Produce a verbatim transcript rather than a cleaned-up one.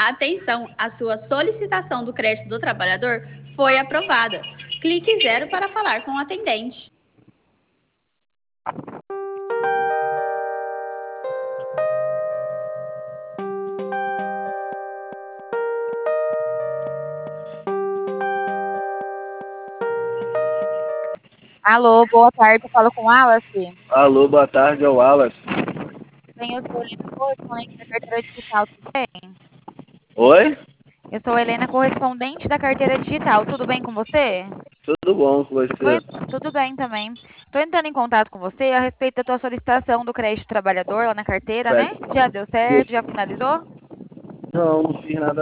Atenção, a sua solicitação do crédito do trabalhador foi aprovada. Clique zero para falar com o atendente. Alô, boa tarde, eu falo com o Wallace. Alô, boa tarde, é o Wallace. Bem, eu sou Helena, correspondente da carteira digital, tudo bem? Oi? Eu sou Helena, correspondente da carteira digital, tudo bem com você? Tudo bom com Tô en- você? Tudo bem também. Estou entrando em contato com você a respeito da tua solicitação do crédito trabalhador lá na carteira, né? Pede. Já deu certo? Já finalizou? Não, não fiz nada